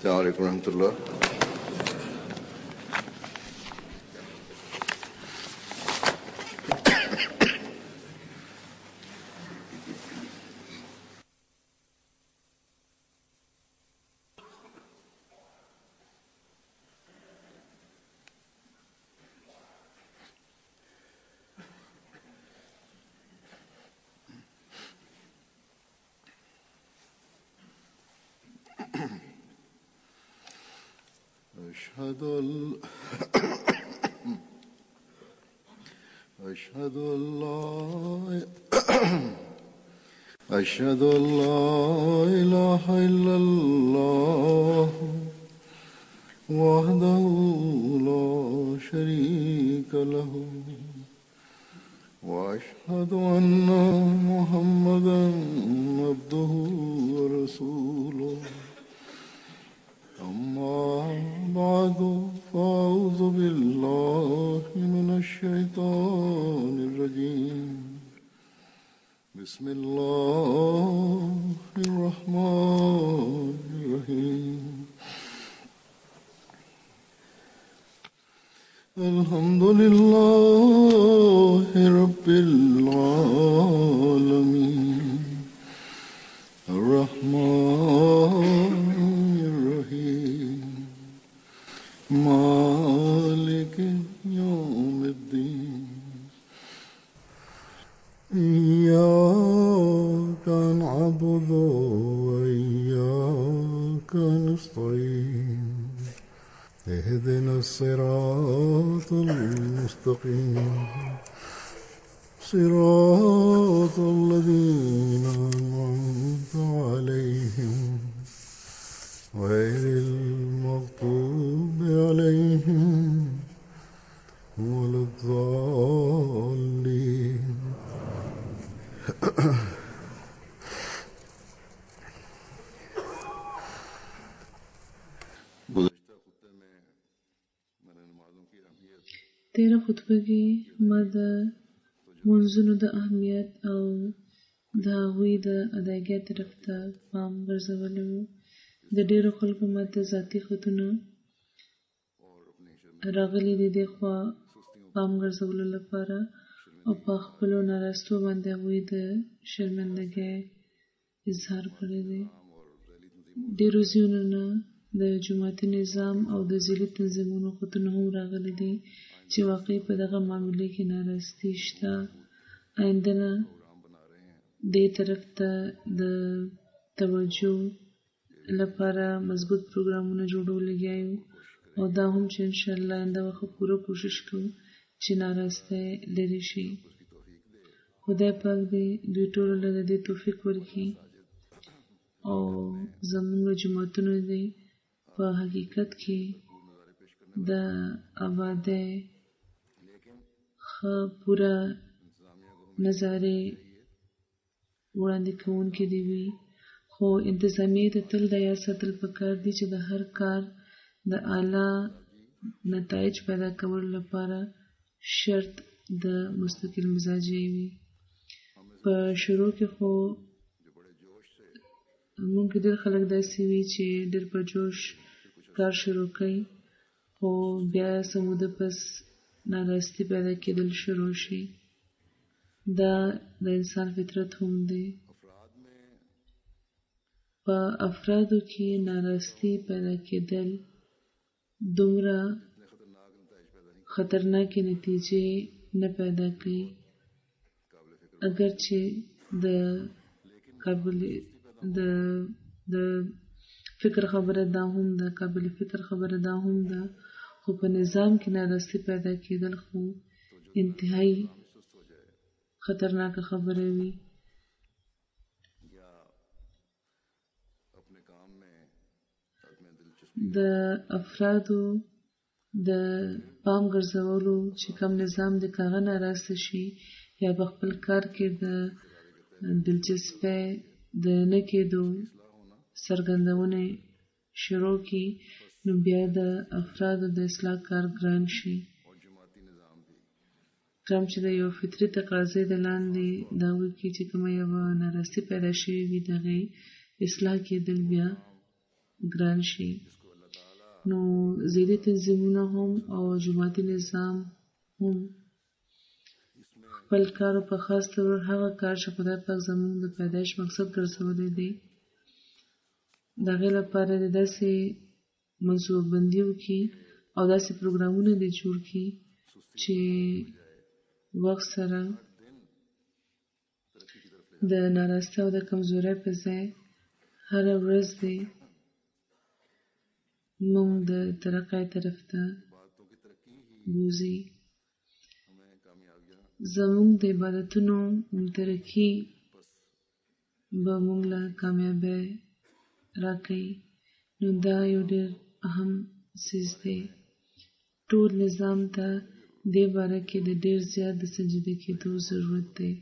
السلام عليكم ورحمة الله. أشهد أن لا إله إلا الله وحده لا شريك له وأشهد أن محمدا عبده ورسوله أما بعد فأعوذ بالله من الشيطان الرجيم بسم الله الرحمن الرحيم الحمد لله رب العالمين الرحمن الرحيم مالك يوم الدين إياك نعبد وإياك نستعين اهدنا الصراط المستقيم صراط الذين أنعمت عليهم غير المغضوب عليهم ولا الضالين. تیرہ خطبه کې ما د منځونو د اهمیت او د هغوی د ادایګۍ طرف ته پام ګرځولی و. د ډېرو خلکو ما ته ذاتي خطونه راغلي دي دې خوا پام ګرځولو لپاره او په خپلو ناراستو باندې هغوی د شرمندګۍ اظهار کړی دی. ډېرو ځایونو نه د جوماتي نظام او د ځینې تنظیمونو خطونه هم راغلي دي چې واقعي په دغه معاملې کې ناراستی شته. آینده نه دې طرف ته د توجه لپاره مضبوط پروګرامونه جوړول لګیا یو او دا هم چې انشاءالله آینده وخت پوره کوشش کوو چې ناراستی لرې شي. خدای پاک دې دوی ټولو له دې توفیق ورکړي او زموږ جوماتونه دې په حقیقت کې د آبادۍ ښه پوره نظارې وړاندې کوونکي دې وي، خو انتظامیې ته تل دا یاد ساتل پکار دي چې د هر کار د اعلی نتایج پیدا کولو لپاره شرط د مستقل مزاجي وي. په شروع کې خو موږ ډېر خلک داسې وي چې ډېر په جوش کار شروع کوي خو بیا څه موده پس ناراستی پیدا کېدل شروع شي. دا د انسان فطرت هم دی. په افرادو کې ناراستی پیدا کېدل دومره خطرناکې نتیجې نه پیدا کوي، اگرچه د فکر خبره دا هم ده، قابل فکر خبره دا هم ده، خو په نظام کې ناراستی پیدا کېدل خو انتهایی خطرناکه خبره وي. د افرادو د پام ګرځولو چې کوم نظام د کاغه ناراسته شي یا په خپل کار کې د دلچسپۍ د نه کېدو څرګندونه شروع کړي نو بیا د افرادو د اصلاح کار ګران شي. کوم چې د یو فطري تقاضې د لاندې د هغوی کې چې کومه یوه ناراستی پیدا شوې وي د هغې اصلاح کېدل بیا ګران شي. نو ځینې تنظیمونه هم او جماعتي نظام هم خپل کار په خاص ډول هغه کار چې خدای پاک زموږ د پیدایش مقصد ګرځولی دی د هغې لپاره د داسې منصوبه بندي وکړي او داسې پروګرامونه دې جوړ کړي چې وخت سره د ناراسته او د کمزورۍ په ځای هره ورځ دې موږ د ترقۍ طرف ته بوځي. زموږ د عبادتونو ترقي به موږ له کامیابۍ راکوي. نو دا یو ډېر اهم څیز دی. ټول نظام ته دې باره کې د ډېر زیات د سنجیده کېدو ضرورت دی.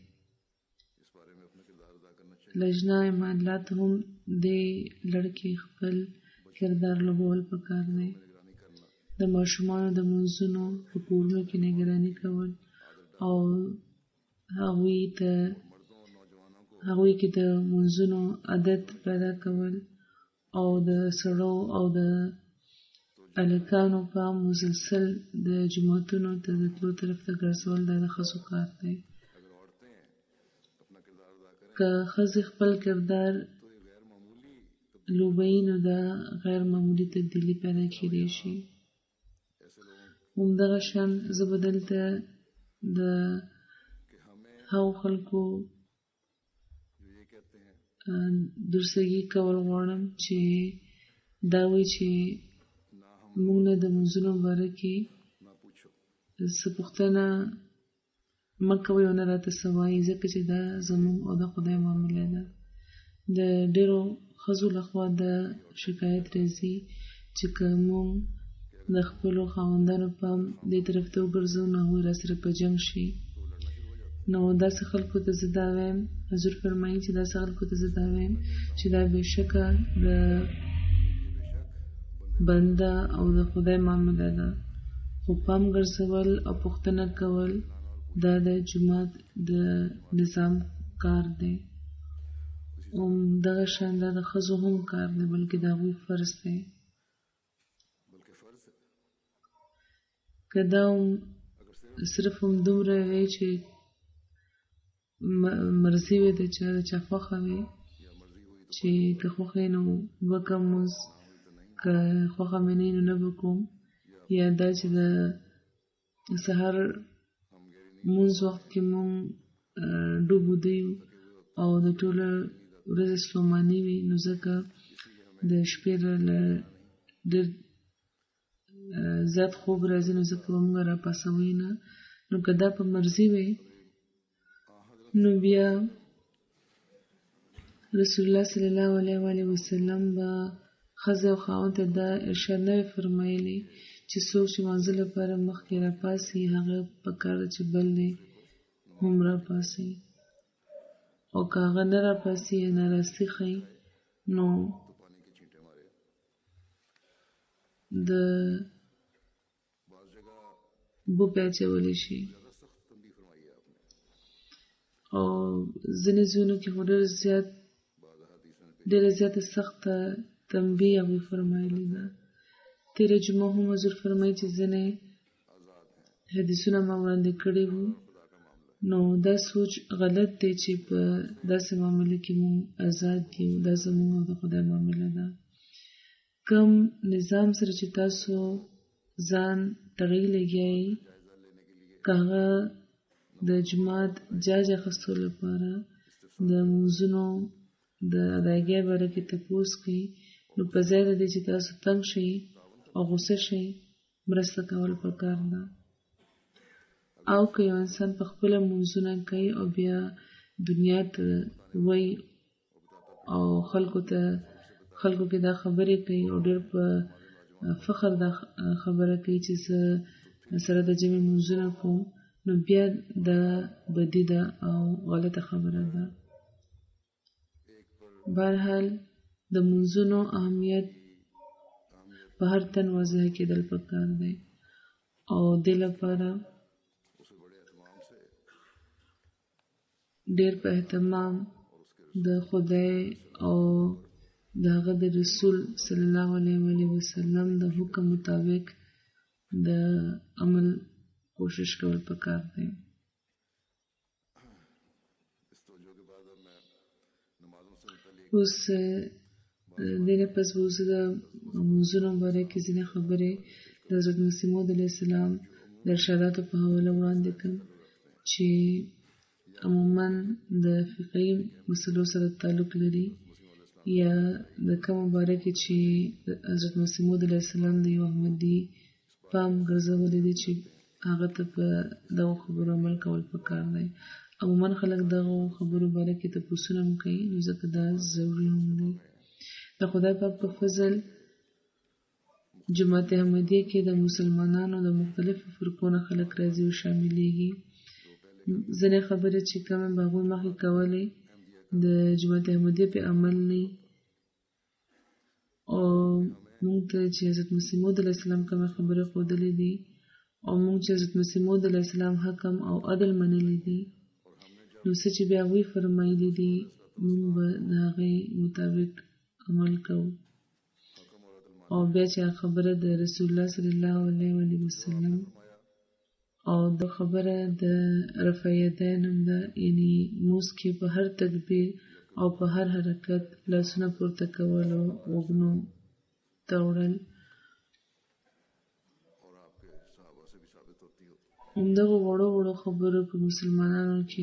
لجنه امانات هم دې لړ کې خپل کردار لوبول پکار دی. د ماشومانو د منځونو په کورونو کې نگراني کول او هغوی کې د منځونو عادت پیدا کول او د سړو او د هلکانو په مسلسل د جوماتونو ته د تلو طرف ته ګرځول دا د ښځو کار دی. که ښځې خپل کردار لوبوي نو دا غیر معمولي تبدیلي پیدا کېدای شي. همدغه شان زه به دلته د هغو خلکو درستګي کول غواړم چې دا وایي چې موږ نه د منځونو باره کې څه پوښتنه مه کوئ او نه راته څه وایي، ځکه چې دا زموږ او د خدای معامله ده. د ډېرو ښځو لخوا دا شکایت راځي چې که موږ د خپلو خاوندانو پام دې طرف ته وګرځو نو هغوی راسره په جنګ شي. نو داسې خلکو ته زه دا وایم، حضور فرمایي چې داسې خلکو ته زه دا وایم چې دا بېشکه د بنده او د خدای معامله ده، خو پام ګرځول او پوښتنه کول دا د جومات د نظام کار دی. دغه شان دا د ښځو هم کار دی، بلکې د هغوی فرض دی. که دا صرف همدومره وی چې مرضي وي د چا خوښه وي چې که خوښه یې نو وکړم مونځ، که خوښه مې نه وي نو نه به کوم، یا دا چې د سهار مونځ وخت کې مونږ ډوب ویده یو او د ټوله ورځې ستوماني وي، نو ځکه د شپې ډېر زیات خوب راځي، نو ځکه به مونږ راپاڅوي نه. نو که دا په مرضي وي نو بیا رسول الله صلی الله علیه وسلم به ښځې او خاوند ته دا ارشاد نه وي فرمایلی چې څوک چې لمانځه لپاره مخکې راپاڅي هغه پکار ده چې بل دی هم راپاڅي، او که هغه نه راپاڅي یا ناراستي ښیي نو د بو پې اچولی شي. او ځینې ځایونو کې خو ډېره زیاته سخته تنبیه هغوی فرمایلې ده. تېره جمعه هم حضور فرمایي چې ځینې حدیثونه ما وړاندې کړي وو. نو دا سوچ غلط دی چې په داسې معامله کې مونږ آزاد یو، دا زموږ او د خدای معامله ده. کم نظام سره چې تاسو ځان تړی لګیایي، که هغه د جماعت جاج اخیستو لپاره د مونځونو د ادایګۍ باره کې تپوس کوي، نو په ځای د دې چې تاسو تنګ شئ او غوسه شئ، مرسته کول پکار ده. او که یو انسان په خپله مونځونه کوي او بیا دنیا ته وایي او خلکو کې دا خبرې کوي او ډېر په فخر دا خبره کوي چې زه سره د جمعې مونځونه کوم، نو بیا دا بدي ده او غلطه خبره ده. بهرحال د مونځونو اهمیت په هر تن واضح کېدل پکار دی، او دې لپاره ډېر په اهتمام د خدای او د هغه د رسول صلی الله علیه وسلم د حکم مطابق د عمل کوشش کول پکار دی. اوس دینه پس وزه د موضوع باره کې ځینې خبرې د حضرت مسیح موعود علیه السلام د ارشاداتو په حواله وړاندې کړم چې عموما د فقهي مسلو سره تعلق لري یا د کوم باره کې چې حضرت مسیح موعود علیه السلام د یو احمدي پام ګرځولې دي چې هغه ته په دغو خبرو عمل کول پکار دی. عموما خلک دغو خبرو باره کې تپوسونه هم کوي، نو ځکه دا ضروري هم دی. د خدای پاک په فضل جماعت احمدیه کې د مسلمانانو د مختلفو فرقو نه خلک راځي او شاملېږي. ځینې خبرې چې کومې به هغوی مخکې کولې د جماعت احمدیه په عمل نه او مونږ ته چې حضرت مسیح موعود علیه السلام کومې خبرې ښودلې دي او مونږ چې حضرت مسیح موعود علیه السلام حکم او عدل منلی دي، نو څه چې بیا هغوی فرمایلي دي مونږ به د هغې مطابق عمل کوو. او بیا چې خبره د رسول الله صلی الله علیه وسلم او د خبره د رفع یدین هم ده، یعنی موس کې په هر تکبیر او په هر حرکت لاسونه پورته کول او غوږونو ته وړل. همدغو وړو وړو خبرو په مسلمانانو کې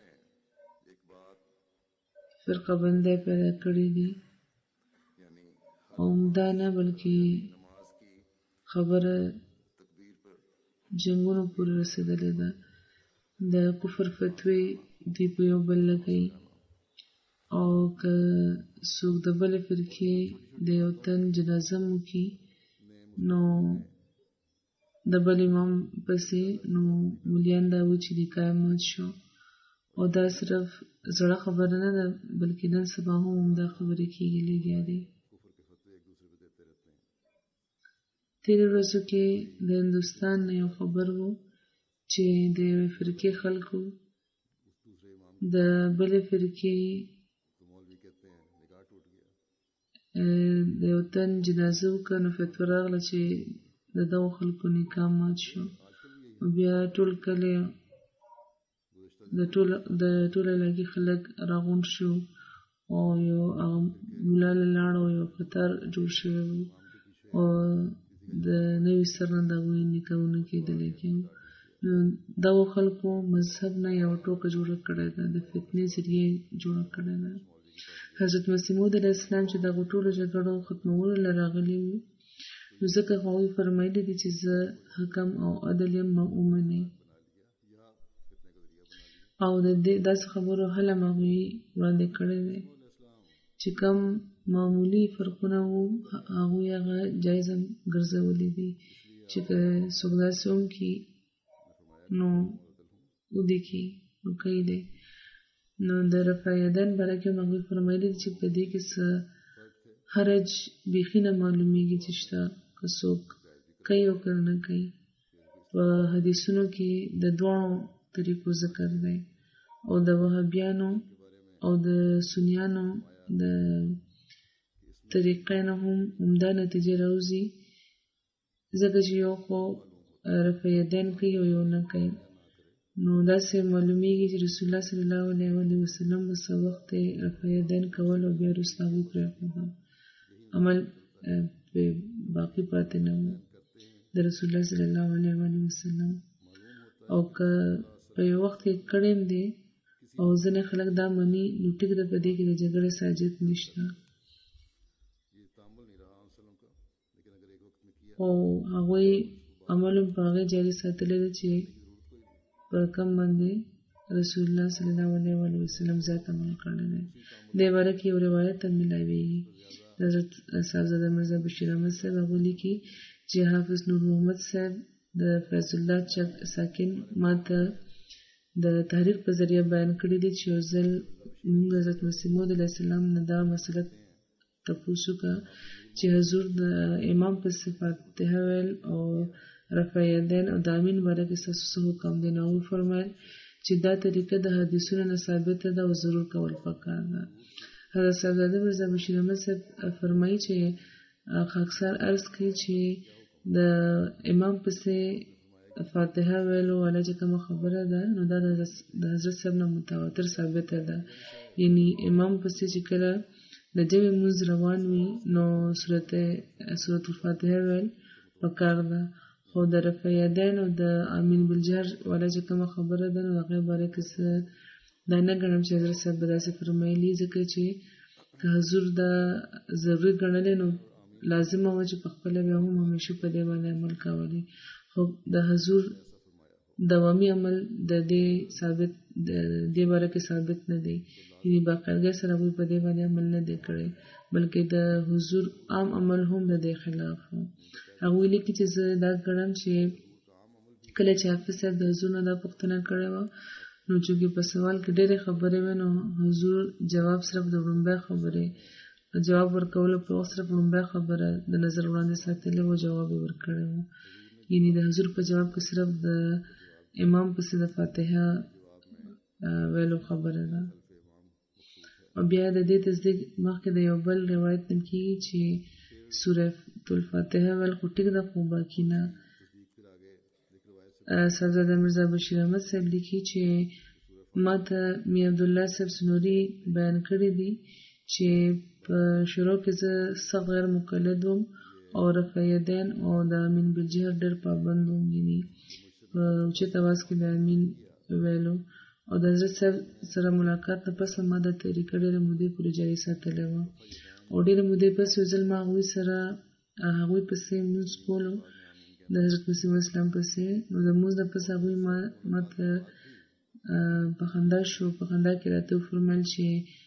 فرقه بندۍ پیدا کړې دي او همدا نه بلکې خبره جنګونو پورې رسېدلې ده. د کفر فتوی دوی په یو بل لګوي او که څوک د بلې فرقې د یو تن جنازه هم وکړي نو د بل امام پسې نو مولیان دا وایي چې نکاح مات شو. او دا صرف زړه خبره نه ده بلکې نن سبا هم همدا خبرې کېږي لګیا دي. تېرې ورځو کې د هندوستان نه یو خبر و چې د یوې فرقې خلکو د بلې فرقې د یو تن جنازه وکړه، نو فتوا راغله چې د دغو خلکو نکاح مات شو. بیا ټول کلی د ټول علاقې خلک راغونډ شو او یو هغه ملا له لاړه او یو قطار جوړ شوی و او د نوي سر نه د هغوی نکاحونه کېدلی کې. نو دغو خلکو مذهب نه یوه ټوکه جوړه کړې ده، د فتنې ذریعه جوړه کړې ده. حضرت مسیح موعود علیه السلام چې دغو ټولو جګړو ختمولو له راغلي وو، نو ځکه هغوی فرمایلي دي چې زه حکم او عدل یم ما ومنئ. او د داسې خبرو حل هم هغوی وړاندې کړی دی چې کوم معمولي فرقونه وو هغوی هغه جایز هم ګرځولي دي چې که څوک داسې وکړي نو ودې کړي نو کوي دی. نو د رفع یدین باره کې هم هغوی فرمایلي دي چې په دې کې څه حرج بیخي نه معلومیږي چې شته، که څوک کوي او که نه کوي. په حدیثونو کې د دواړو طریقو ذکر دی او د وهابیانو او د سنیانو د طریقې نه هم عمده نتیجه راوځي، ځکه چې یو خو رفع یدین کوي او یو نه کوي. نو داسې معلومیږي چې رسول الله صلی الله علیه وسلم به څه وخت رفع یدین کول او بیا وروسته هغوی پرېښوده، عمل پرې باقي پاتې نه و د رسول الله صلی الله علیه وسلم. او که په یو وخت کې کړی هم دی او ځینې خلک دا مني نو ټیک ده، په دې کې د جګړې ساجت نشته. او هغوی عمل هم په هغې جاري ساتلی دی چې په کوم باندې رسول الله صلی الله علیه وسلم ذات عمل کړی دی. دې باره کې یو روایت هم میلاویږي د حضرت صاحبزاده مرزا بشیر احمد صاحب هغوی لیکي چې حافظ نور محمد صاحب د فیض الله چک ساکن ما ته د تحریر په ذریعه بیان کړي دي چې یو ځل موږ حضرت مسیح موعود علیه السلام نه دا مسله تپوس وکړه چې حضور د امام پسې فاتحه ویل او رفع یدین او د امین باره کې ستاسو څه حکم دی؟ نو وفرمایل چې دا طریقه د حدیثونو نه ثابته ده او ضرور کول پکار ده. حضرت صاحبزاده مرزا بشیر احمد صاحب فرمایي چې اکثر عرض کوي چې د امام پسې فاتحه ویلو والا چې کومه خبره ده نو دا د حضرت صاحب نه متواتر ثابته ده. یعنی امام پسې چې کله د جمع مونځ روان وي نو سورة الفاتحه ویل پکار ده. خو د رفع یدین او د امین بالجهر والا چې کومه خبره ده نو هغې باره کې زه دا نه ګڼم چې حضرت صاحب به داسې فرمایلي، ځکه چې که حضور دا ضروري ګڼلی نو لازمه وه چې په خپله بیا هم همیشه په دې باندې عمل کولی. خو د حضور دوامي عمل د دې باره کې ثابت نه دی، یعنې باقاعدګۍ سره هغوی په دې باندې عمل نه دی کړی، بلکې د حضور عام عمل هم د دې خلاف و. هغوی لیکي چې زه دا ګڼم چې کله چې حافظ صاحب د حضور نه دا پوښتنه کړې وه نو چونکې په سوال کې ډېرې خبرې وې نو حضور جواب صرف د لومړۍ خبرې جواب ورکولو په وخت صرف لومړۍ خبره د نظر وړاندې ساتلې وه، جواب یې ورکړی و. یعنې د حضور په جواب کې صرف د امام پسې د فاتحه ویلو خبره ده. او بیا د دې تصدیق مخکې د یو بل روایت نقل کېږي چې سورة الفاتحه ویل خو ټیک ده خو باقي نه. صاحبزاده مرزا بشیر احمد صاحب لیکي چې ما ته میا عبدالله صاحب سنوري بیان کړي دي چې په شروع کې زه سخت غیر مقلد وم او رفع یدین او د امین بالجهر ډېر پابند وم، یعنې په اوچت اواز کې د امین ویلو. او د حضرت صاحب سره ملاقات نه پس ما دا طریقه ډېرې مودې پورې جاري ساتلې وه. او ډېرې مودې پس یو ځل ما هغوی پسې لمونځ کولو د حضرت مسیح اسلام پسې. نو د لمونځ نه پس هغوی ما ته په خندا شو، په خندا کې راته وفرمیل چې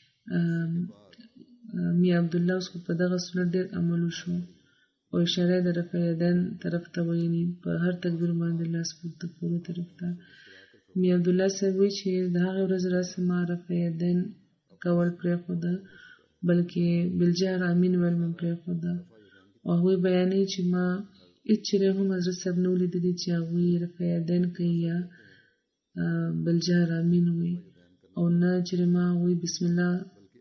میا عبدالله اوس خو په دغه سنت ډېر عمل وشو، او اشاره د رفع یدین طرف ته وه، یعنې په هر تکبیر باندې لاس پورته کولو طرف ته. میا عبدالله صاحب وایي چې د هغې ورځې راسې ما رفع یدین کول پرېښوده، بلکې بالجهر امین ویل مې پرېښوده. او هغوی بیانوي چې ما هېڅ چېرې هم حضرت صاحب نه ولیدلي چې هغوی رفع یدین کوي یا بالجهر امین وایي، او نه چېرې ما هغوی بسم الله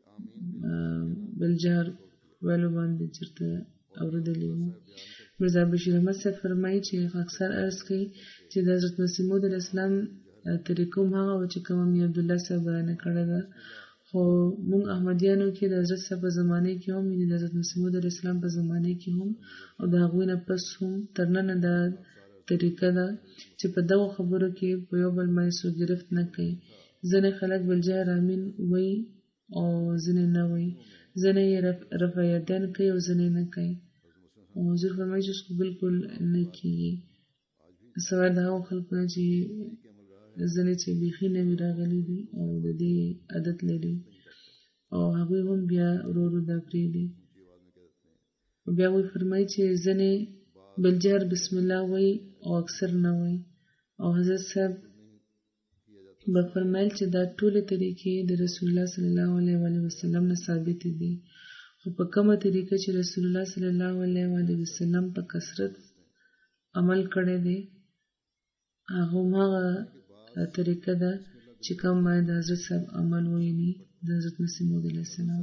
بالجهر ویلو باندې چېرته اورېدلي وو. مرزا بشیر احمد صاحب فرمایي چې اکثر عرض کوي چې د حضرت مسیح موعود علیه السلام طریقه هم هغه وه چې کومه میا عبدالله صاحب بیانه کړې ده. خو موږ احمدیانو کې د حضرت صاحب په زمانې کې هم، یعنې د حضرت مسیح موعود علیه السلام په زمانې کې هم او د هغوی نه پس هم تر ننه دا طریقه ده چې په دغو خبرو کې په یو بل باندې څوک ګرفت نه کوي. ځینې خلک بالجهر امین وایي او ځینې نه وایي، ځینې یې رفع یدین کوي او ځینې نه کوي. او حضور فرمایي چې خو بالکل نه کېږي، سوای د هغو خلکو نه چې ځینې چې بیخي نوي راغلي دي او د دې عادت لري، او هغوی هم بیا ورو ورو دا پرېږدي. او بیا هغوی فرمایي چې ځینې بالجهر بسم الله وایي او اکثر نه وایي. او حضرت صاحب به فرمایل چې دا ټولې طریقې د رسول الله صلی الله علیه وسلم نه ثابتې دي، خو په کومه طریقه چې رسول الله صلی الله علیه وسلم په کثرت عمل کړی دی هغه هماغه طریقه ده چې کوم باندې د حضرت صاحب عمل ویني د حضرت مسیح موعود علیه السلام.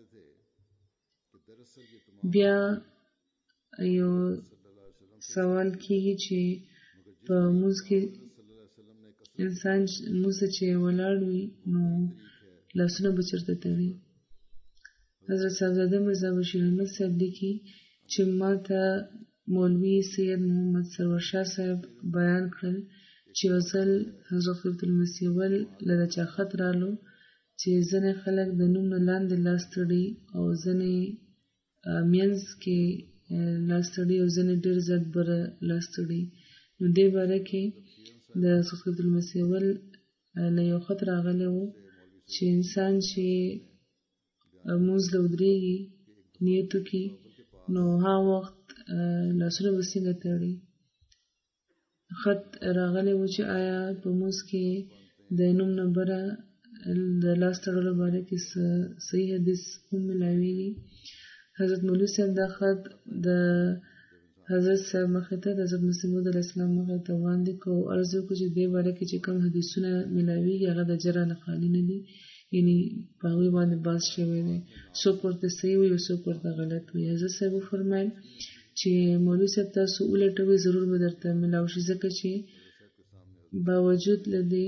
بیا یو سوال کېږي چې په لمونځ کې انسان لمونځ ته چې ولاړ وي نو لاسونه به چېرته تړي. حضرت صاحبزاده مرزا بشیر احمد صاحب لیکي چې ما ته مولوي سید محمد سرور شاه صاحب بیان کړل چې یو ځل حضرت خلیفة المسیح اول له د چا خط رالو چې ځینې خلک د نوم نه لاندې لاس تړي او ځینې مینځ کې لاس تړي او ځینې ډېر زیات بره لاس تړي. نو دې باره کې د حضرت خلیفة المسیح اول له یو خط راغلی و چې انسان چې لمونځ له ودرېږي نیت وکړي نو هغه وخت لاسونه به څنګه تړي. خط راغلی و چې آیا په لمونځ کې د نوم نه بره د لاس تړلو باره کې صحیح حدیث هم ملاویږي. حضرت مولوي صاحب دا خط د حضرت صاحب مخې ته د حضرت مسیح موعود علیه السلام مخې ته وړاندې کړو، عرض وکړو چې دې باره کې چې کوم حدیثونه ملاویږي هغه د جرح نه خالي نه دي، یعنی په هغوی باندې بحث شوی دی، څوک ورته صحیح وي او څوک ورته غلط وي. حضرت صاحب وفرمایل چې مولوي صاحب تاسو ولټوئ ضرور به درته ملاو شي، ځکه چې باوجود له دې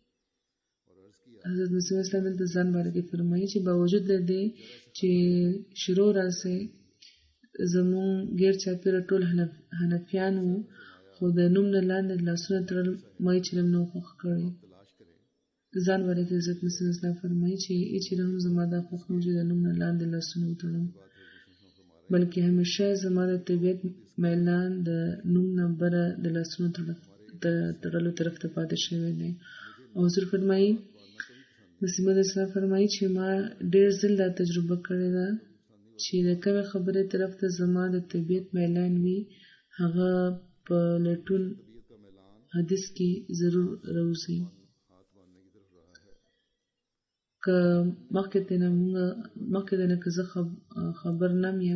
حضرت مسیح اسلام دلته ځان باره کې فرمایي چې باوجود له دې چې شروع راسي زمون غیر چاپیره ټول حنفیان وو، خو د نوم نه لاندې لاسونه تړل ما یې چلم نه خوښ کړی. ځان باره کې حضرت مسیح اسلام فرمایي چې چېرې هم زما دا خوښ نه و چې د نوم نه لاندې لاسونه وتړم، بلکې همیشه زما د طبیعت میلان د نوم نه بره د لاسونو تړلو طرف ته پاتې شوی دی. او حضور فرمایي مسیح موعود اسلام فرمایي چې ما ډېر ځل دا تجربه کړې ده چې د کومې خبرې طرف ته زما د طبیعت میلان وي هغه په لټون حدیث کې ضرور راوځي. که مخکې نه که زه خبر نم یم،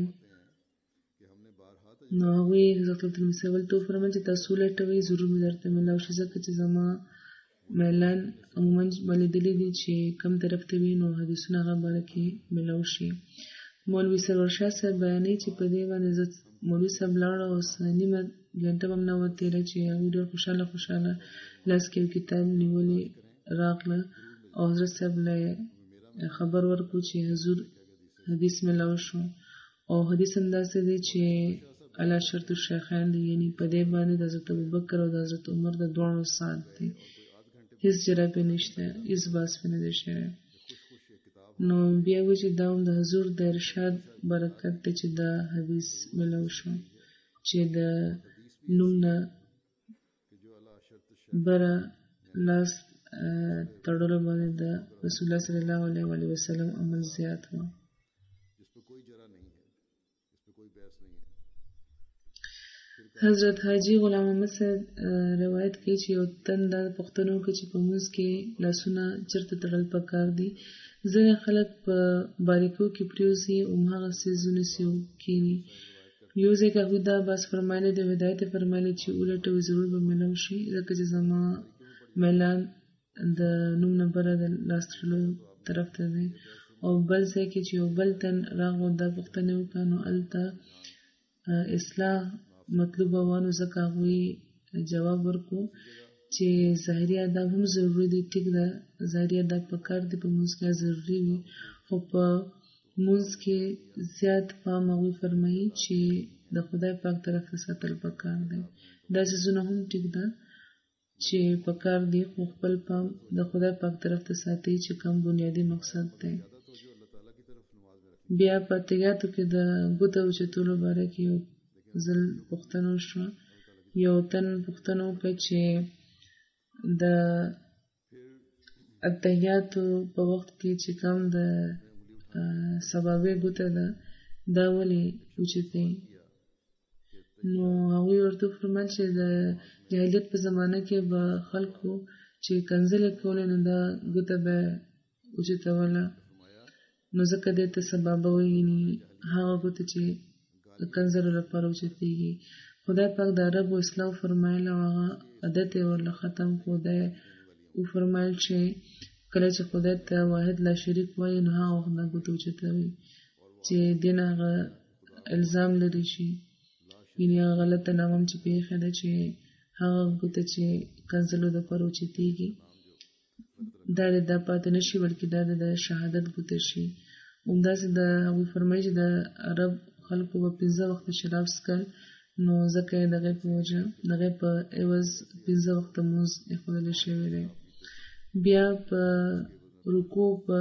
نو هغوی حضرت المسیح ولته وفرمایل چې تاسو ولټوئ ضرور مې درته ملاو شي، ځکه چې زما میلان عموما ما لیدلی دي چې کم طرف ته وي نو حدیثونه هغه باره کې ملاو شي. مولوي سرور شاه صاحب بیانوي چې په دې باندې زه مولوي صاحب لاړه او نیمه ګنټه به هم نه وه تېره چې هغوی ډېر خوشحاله لاس کې یو کتاب نیولې راغله او حضرت صاحب له خبر ورکړو چې حضور حدیث ملاو شو. او حدیث همداسې دی چې علی شرط الشیخین دی، یعنی په دې باندې د حضرت ابوبکر او د حضرت عمر د دواړو ساعت دی، هیڅ جرا پې نشته، هیڅ بحث پې نه دی شوی. نو بیا وایي چې دا هم د حضور د ارشاد برکت دی چې دا حدیث ملاو شو چې د نوم نه بره لاس تړلو باندې د رسول الله صلی الله علیه وسلم عمل زیات و. حضرت حاجی غلام احمد صاحب روایت کوي چې یو تن دا پوښتنه وکړه چې په مونځ کې لاسونه چېرته تړل پکار دي. ځینې خلک په باریکو کې پرېوځي هماغسې ځونسې کښېني. یو ځای کې هغوی دا بحث فرمایلی دی، هدایت یې فرمایلی چې ولټوئ ضرور به ملاو شي، ځکه چې زما میلان د نوم نه بره د لاس تړلو طرف ته دی. او بل ځای کې چې یو بل تن راغو دا پوښتنه وکړه نو هلته اصلاح مطلوبه وه، نو ځکه هغوی جواب ورکړو چې ظاهري آداب هم ضروري دي. ټیک ده، ظاهري آداب پکار دي، په مونځ کې ضروري وي، خو په مونځ کې زیات پام هغوی فرمایي چې د خدای پاک طرف ته ساتل پکار دی. دا څیزونه هم ټیک ده چې پکار دي، خو خپل پام د خدای پاک طرف ته ساتي چې کوم بنیادي مقصد دی. بیا په اتحیاتو کې د ګوته اوچتولو باره کې یو ځل پوښتنه وشوه. یو تن پوښتنه وکړه چې د اتحیاتو په وخت کې چې کوم د سبابې ګوته ده دا ولې اوچتوي؟ نو هغوی ورته وفرمایل چې د جاهلیت په زمانه کې به خلکو چې کنځلې کولې نو دا ګوته به اوچتوله، نو ځکه دې ته سبابه وایي، یعنې هغه ګوته چې د کنځلو لپاره اوچتېږي. خدای پاک د عربو اصلاح وفرمایل او هغه عادت یې ورله ختم کړو. دا یې وفرمایل چې کله چې خدای ته واحد لا شریک وایي نو هغه وخت دا ګوته اوچتوي چې دې نه هغه الزام لرې شي، یعنې هغه غلطه نامه هم چې پېښه ده چې هغه ګوته چې کنځلو دپاره اوچتېږي دا دې دا پاتې نه شي، بلکې دا د شهادت ګوته شي. همداسې د هغوی فرمایي چې د عرب خلکو به 15 وخته شراب څښل، نو ځکه یې د هغې په وجه د هغې په عوض 15 وخته لمونځ ایښودلی شوی دی. بیا په رکوع په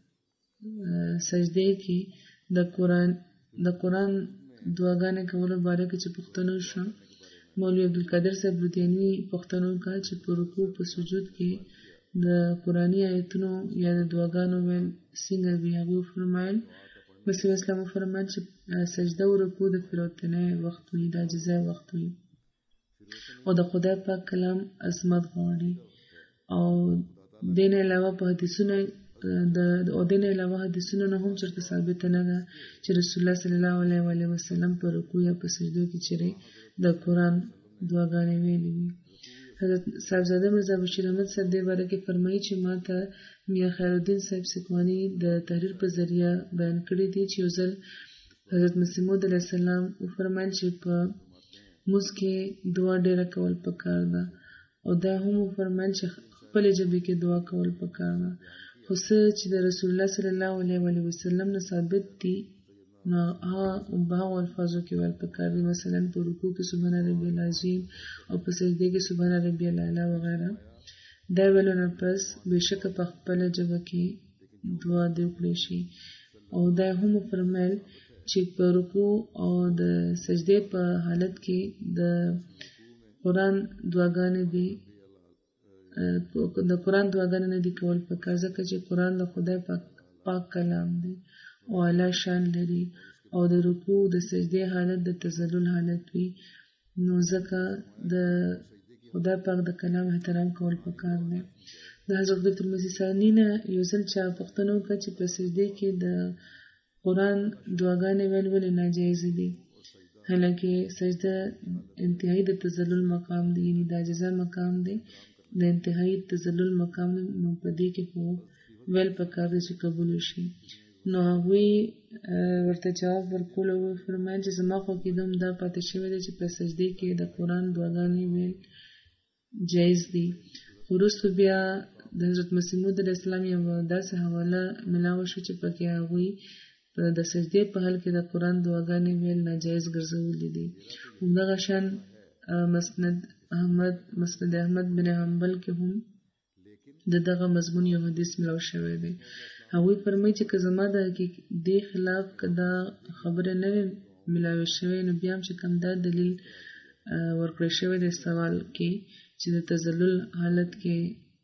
سجدې کې د قرآن دعاګانې کولو باره کې چې پوښتنه وشوه، مولوي عبدالقادر صاحب لودیاني پوښتنه وکړه چې په رکوع په سجود کې د قرآني آیتونو یا د دعاګانو ویل څنګه وي؟ هغوی وفرمایل مسیح اسلام وفرمایل چې سجده او رکوع د فروتنۍ وخت وي، د عاجزۍ وخت وي او د خدای پاک کلام عظمت غواړي. او دې نه علاوه په حدیثونه دې نه علاوه حدیثونه نه هم چېرته ثابته نه ده چې رسول الله صلی الله علیه وسلم په رکوع یا په سجدو کې چېرې د قرآن دعاګانې ویلې وي. حضرت صاحبزاده مرزا بشیر احمد صاحب دې باره کې فرمایي چې ما ته میاں خیر الدین صاحب سکوانی د تحریر په ذریعه بیان کړی دی چې یو ځل حضرت مسیح موعود علیه السلام وفرمایل چې په موږ کې دعا ډیره کول پکار ده او دا هم وفرمایل چې خپل ژبې کې دعا کول پکار ده خو څه چې د رسول الله صلی الله علیه وسلم نه ثابت دي نو هغه الفاظو کې ویل پکار دي مثلا په رکوع کې سبحان ربی العظیم او په سجده کې سبحان ربی الاعلی وغیرہ دا ویلو نه پس بشک په خپل ژبه کې دعا دی وکړي شي او دا هم فرمایل چې په رکوع او د سجده په حالت کې د قرآن دعاګانې دي د قرآن دعاګانې نه دي کول پکار ځکه چې قرآن د خدای پاک کلام دی او اعلی شان لري او د رکوع د سجدې حالت د تذلل حالت وي نو ځکه د خدای پاک د کلام احترام کول پکار دی د حضرت دکتور مسیح ثانی نه یو ځل چا پوښتنه وکړه چې په سجدې کې د قرآن دعاګانې ویل ولې ناجایز دي حالانکه سجده انتهایی د تذلل مقام دی یعنی د عاجزۍ مقام دی د انتهایی تذلل مقام نو په دې کې خو ویل پکار دی چې قبول شي نو هغوی ورته جواب ورکول او فرمایل چې زما خو کېدم دا پاتې شوی دی چې په سجدې کې د قرآن دعاګانې ویل جایز دي خو وروسته بیا د حضرت مسیح موعود علیه السلام یوه داسې حواله ملاوه شوه چې پکې هغوی د سجدې په حال کې د قرآن دعاګانې ویل ناجایز ګرځولي دي همدغه شان مسند احمد بن حنبل کې هم د دغه مضمون یو حدیث ملاو شوی دی هغوی فرمایي چې که زما د دې خلاف که دا خبره نه وي ملاوي شوې نو بیا هم چې کوم دا دلیل ورکړی شوی دی سوال کې چې د تذلل حالت کې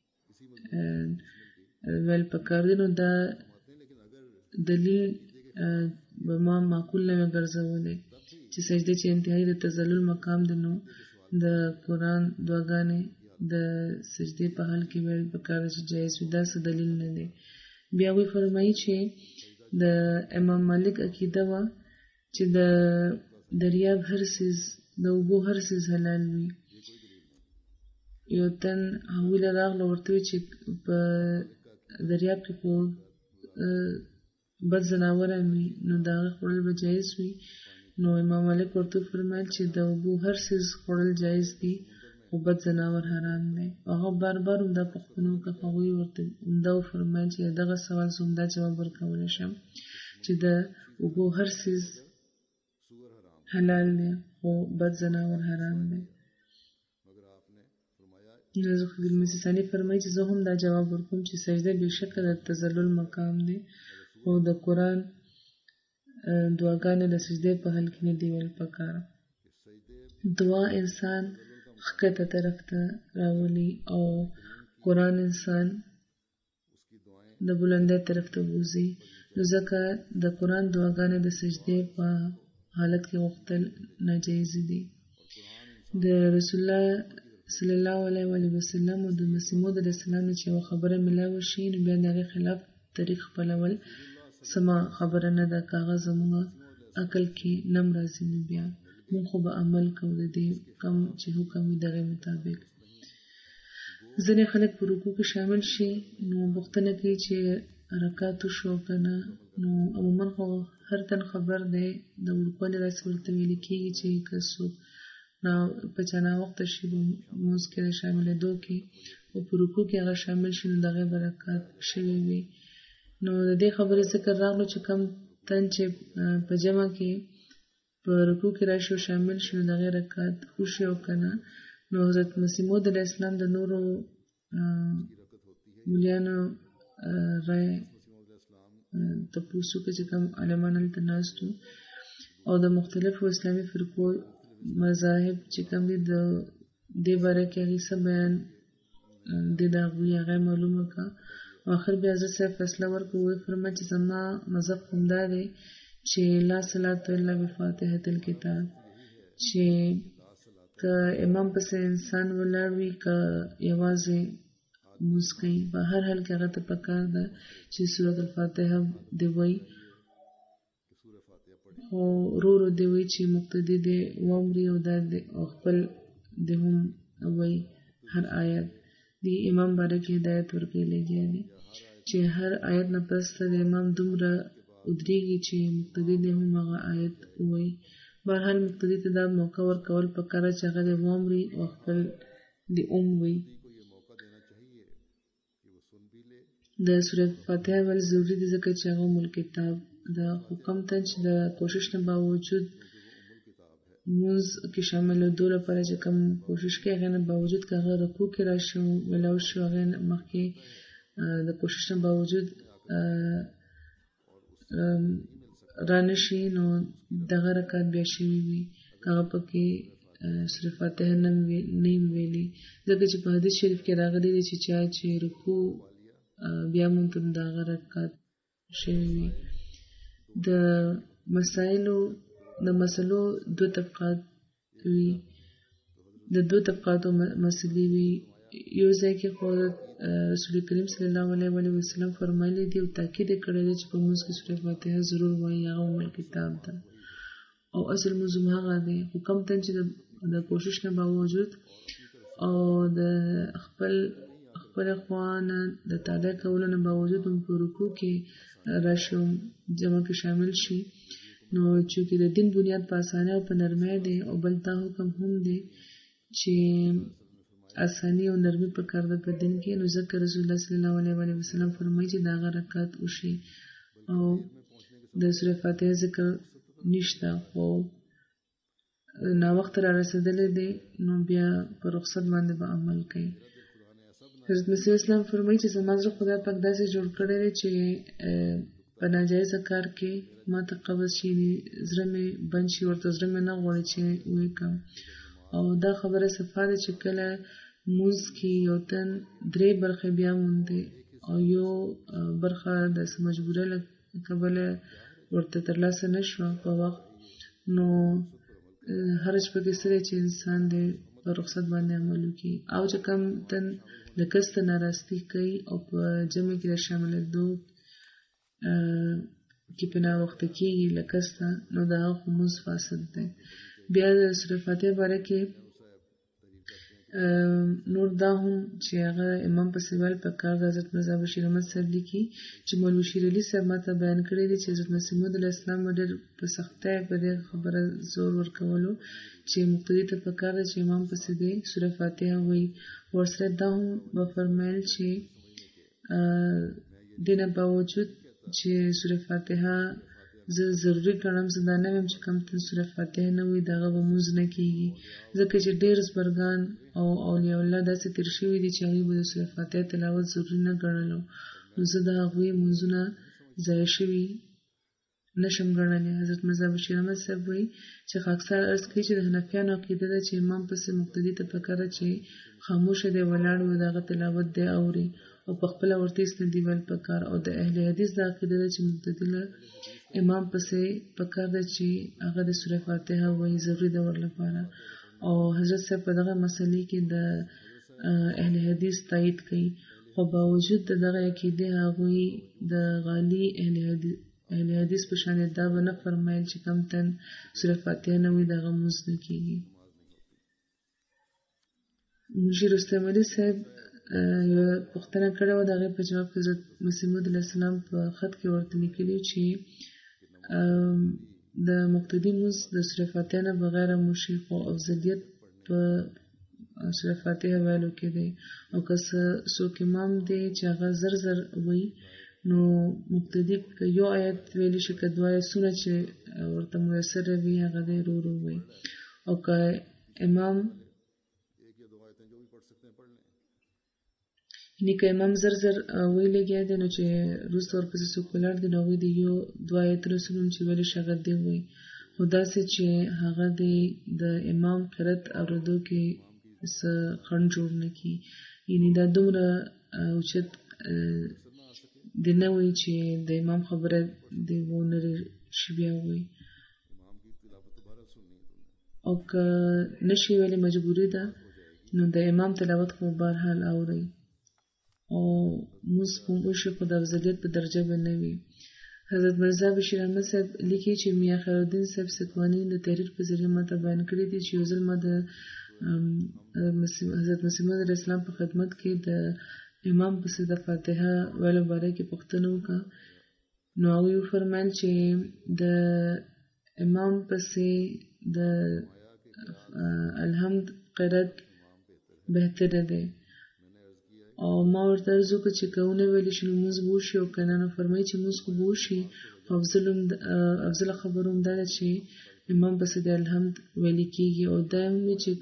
ویل پکار دی نو دا دلیل به ما معقول نه ګرځولی چې سجده چې انتهایی د تذلل مقام دی نو د قرآن دعاګانې د سجدې په حال کې ویل پکار دی چې جایز وي دا څه دلیل نه دی بیا وی فرمایي چې د امام مالک عقیده وه چې د دریاب هر څیز د اوبو هر څیز حلال وي یو تن هغوی له راغله ورته وی چې په دریاب کې خو بد ځناوران وي نو د هغه خوړل به جایز وي نو امام مالک ورته فرمایل چې د اوبو هر څیز خوړل جایز دي خو بد ځناور حرام دی هغه بار بار همدا پوښتنه وکړه هغوی ورته همدا وفرمایل چې دغه سوال زه همدا جواب ورکولی شم چې د اوبو هر څیز حلال دی خو بد ځناور حرام دی حضرت مسیح ثانی فرمایي چې زه هم دا جواب ورکوم چې سجده بېشکه د تذلل مقام دی خو د قرآن دعاګانې د سجدې په حال کې نه دی ویل پکار دعا انسان ښکته طرف ته راولي او قرآن انسان د بلندۍ طرف ته بوځي نو ځکه د قرآن دعاګانې د سجدې په حالت کې غوښتل ناجایز دي د رسول الله صلی الله علیه وسلم او د مسیح موعود علیه السلام چې یوه خبره ملاوه شي نو بیا د هغې خلاف طریق خپلول سمه خبره نه ده که هغه زموږ عقل کې نه راځي نو بیا موږ خو به عمل کوو د دې کم چې حکم وي دغې مطابق ځینې خلک په رکوع کې شامل شي نو پوښتنه کوي چې رکعت وشو که نه نو عموما خو هر تن خبر دی د وړوکوالي داسې ورته ویلي کېږي چې که څوک په چا ناوخته شي په لمونځ کې د شاملېدو کې او په رکوع کې هغه شامل شي نو د هغې به رکعت شوی وي نو د دې خبرې ذکر راغلو چې کوم تن چې په جمع کې په رکوع کې راشي او شامل شي نو د هغې رکعت وشي او که نه نو حضرت مسیح موعود علیه السلام د نورو مولیانو رایې تپوس وکړه چې کوم عالمان هلته ناست وو او د مختلفو اسلامي فرقو مذاهب چې کوم دي د دې باره کې هغې څه بیان دی د هغوی هغه یې معلومه کړه او آخر بیا حضرت صاحب فیصله ورکړه ویې فرمایل چې زما مذهب همدا دی چې لا صلات الا بفاتحة الکتاب چې که امام پسې انسان ولاړ وي که یوازې لمونځ کوي په هر حال کې هغه ته پکار ده چې سورة الفاتحه دې وایي خو ورو ورو دې وایي چې مقتدي دې واوري او دا او خپل دې هم وایي هر آیت دی امام باره کې هدایت ورکړي لګیا دي چې هر آیت نه پس د امام دومره ودرېږي چې مقتدی دی هم هغه آیت ووایي. بهرحال مقتدی ته دا موقع ورکول پکار چې هغه د واوري او خپل د وي. د سورة فاتحه ول ضروري دي ځکه چې هغه مول کتاب د حکم ته چې د کوشش نه باوجود موز کې شامل دو لپاره چې کوم کوشش کوي هغه نه باوجود که هغه رکوع کې راشي ولاړ شي هغه مخکې د کوشش نه باوجود رانشي نو دغه رکعت بیا شوي وي هغه پکې سورة فاتحه نه ویلي ځکه چې په حدیث شریف کې راغلي دي چې چا چې رکوع بیا مونږ ته دغه رکعت شوي وي. د مسلو دو طبقات وي د دو طبقاتو مسلې وي. یو ځای کې خو رسول کریم صلی الله علیه وسلم فرمایلی دی او تاکید کړی دی چې په موږ کې سورة فاتحه ضرور وایي هغه مول کتاب ده او اصل موضوع هغه دی حکم ته چې د کوشش نه باوجود او د خپل خوانه د تعالی کولو نه باوجود هم په رکوع کې راشي جمع کې شامل شي نو چې د دین بنیاد په اسانه او په نرمۍ دی او بل تا حکم هم دی چې اسانی او نرمي په کار د بدن کې نو ذکر رسول الله صلی الله علیه وسلم فرمایي چې دا رکعت وشي او د سورة فاتحه ذکر نشته خو نا وخت را رسیدلې دی نو بیا په رخصت باندې به عمل کوي. حضرت مسیح اسلام فرمایي چې زما زړه خدای پاک داسې جوړ کړی دی چې په ناجایزه کار کې ما ته قبض شي زړه مې بند شي ورته زړه مې نه غواړي چې ویې کړم او دا خبره صفا ده چې کله موز کې یو تن درې برخې بیا مونده او یو برخه داسې مجبوره له کبله ورته ترلاسه نشوه په وخت نو هرچ پکې سره چې انسان دی په رخصت باندې عمل وکړي او چې کم تن د کست ناراستی کوي او په جمع کې د شاملېدو کې په ناوخته کېږي له کسته نو دا خموس فاسد دی. بیا د سورة فاتحه باره کې نور دا هم چې هغه امام په سوال په کار د حضرت مرزا بشیر احمد صاحب لیکي چې مولوي شیر علي صاحب ماته بیان کړی دی چې حضرت مسیح موعود علیه السلام ډېر په سختۍ په دې خبره زور ورکولو چې مقتدي ته په کار ده چې امام پسې دی سورة فاتحه وایي. ورسره دا هم به فرمایل چې دې نه باوجود چې سورة فاتحه زه ضروري ګڼم زه دا نه ویم چې کوم تن سورة فاتحه نه وایي د هغه به مونځ نه کېږي ځکه چې ډېر زبرګان او اولیاء الله داسې تېر شوي دي چې هغوی به د سورة فاتحه تلاوت ضروري نه ګڼلو نو زه د هغوی مونځونه ضایع شوي نشم ګڼلی. حضرت مرزا بشیر احمد صاحب وایي چې خاکسار عرض کوي چې د حنفیانو عقیده ده چې امام پسې مقتدي ته پکار ده چې خاموشه دی ولاړ وي د هغه تلاوت دی اوري او په خپله ورته هېڅ نه دي ویل پکار او د اهل حدیث دا عقیده ده چې مقتدي له امام پسې پکار ده چې هغه د سورة فاتحه وایي ضروري ده ورلپاره او حضرت صاحب په دغه مسلې کې د اهل حدیث تایید کوي خو باوجود د دغه عقیدې هغوی د غالي اهل حدیث په شان دا به نه فرمایل چې کوم تن سورة فاتحه نه وایي د هغه مونځ نه کېږي. منشي رستم علي صاحب یوه پوښتنه کړې وه د هغې په جواب کې حضرت مسیح موعود علیه السلام په خط کې ورته لیکلي چې د مقتدي مونځ د سورة فاتحه نه بغیر وشي خو افضلیت په سورة فاتحه ویلو کې دی او که څوک امام دی چې هغه زر زر وایي نو مقتدي که یو آیت ویلی شي که دوه آیتونه چې ورته میسر وي هغه دی ورو ورو وایي او که امام یعنې که امام زر زر ویې لګیا دی نو چې وروسته ورپسې څوک ولاړ دي نو هغوی د یو دوه آیتونه څومره چې ویلی شي هغه دی وایي خو داسې چې هغه دی د امام قرأت اورېدو کې څه خنډ جوړ نه کړي یعنې دا دومره اوچت دی نه وایي چې د امام خبره دی ونه شي بیا وایي او که نشي ویلی مجبوري ده نو د امام تلاوت خو بهرحال اورئ او مونځ خو وشي خو د افضلیت په درجه به نه وي. حضرت مرزا بشیر احمد صاحب لیکي چې میاں خیرالدین صاحب سکواني د تحریر په ذریعه ماته بیان کړي دي چې یو ځل ما د حضرت مسیح موعود علیه السلام په خدمت کې د امام پسې د فاتحه ویلو باره کې پوښتنه وکړه. نو هغوی وفرمایل چې د امام پسې د الحمد قرات بهتره دی. او ما ورته عرض وکړه چې که ونه ویلی شي نو مونځ به وشي او که نه. نو فرمایي چې مونځ خو به وشي، خو افضله خبره همدا ده چې امام پسې د الحمد ویلي کېږي. او دا هم وي چې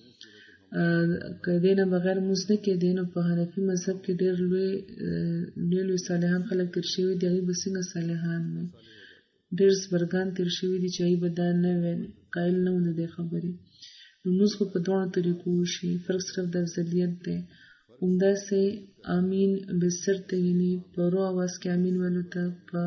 که دې نه بغیر مونځ نه کېدی نو په حنفي مذهب کې ډېر لوی صالحان خلک تېر شوي دي. هغوی به څنګه صالحان وي؟ ډېر زبرګان تېر شوي دي چې هغوی به دا نه ویل، قایل نه وو د دې خبرې. نو مونځ خو په دواړو طریقو وشي، فرق صرف د افضلیت دی. همداسې امین بسر ته یعنې په رو اواز کې امین ویلو ته، په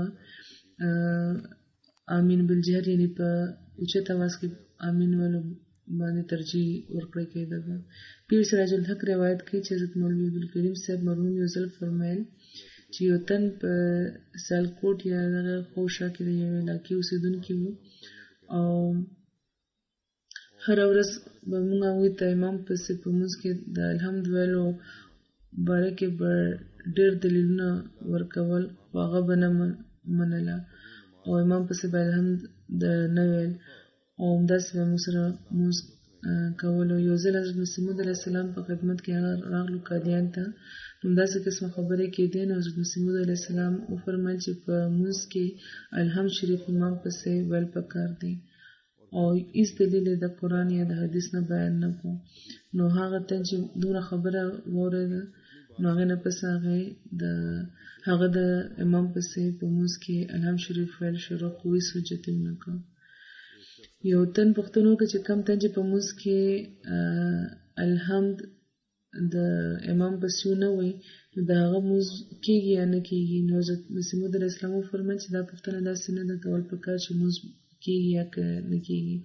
امین بالجهر یعنې په اوچت اواز کې امین ویلو باندې ترجیح ورکړی کېده. پیر سراج الحق روایت کوي چې حضرت مولوي عبدالکریم صاحب مرحوم یو ځل فرمایل چې یو تن په سیالکوټ یا دغه خوشا کې د یوې علاقې اوسېدونکي وو، او هره ورځ به موږ هغوی ته امام پسې په مونځ کې د الحمد ویلو باره کې به ډېر دلیلونه ورکول، خو هغه به نه منله او امام پسې به الحمد نه ویل، او همداسې به موږ سره مونځ کولو. یو ځل حضرت مسیح موعود علیه السلام په خدمت کې هغه راغلو قادیان ته، همداسې قسمه خبرې کېدې. نو حضرت مسیح موعود علیه السلام وفرمایل چې په مونځ کې الحمد شریف امام پسې ویل پکار دی، او هیڅ دلیل د قرآن یا د حدیث نه بیان نه کړو. نو هغه ته چې دومره خبره واورېده، نو هغې نه پس هغه د امام پسې په مونځ کې الحمد شریف ویل شروع کړو، هیڅ حجت یې نه کړ. یو تن پوښتنه وکړه چې کوم تن چې په مونځ کې الحمد د امام پسې ونه وایي نو د هغه مونځ کېږي یا نه کېږي. نو حضرت مسیح موعود علیه السلام وفرمایل چې دا پوښتنه داسې نه ده کول پکار چې مونځ کېږي یا که نه کېږي.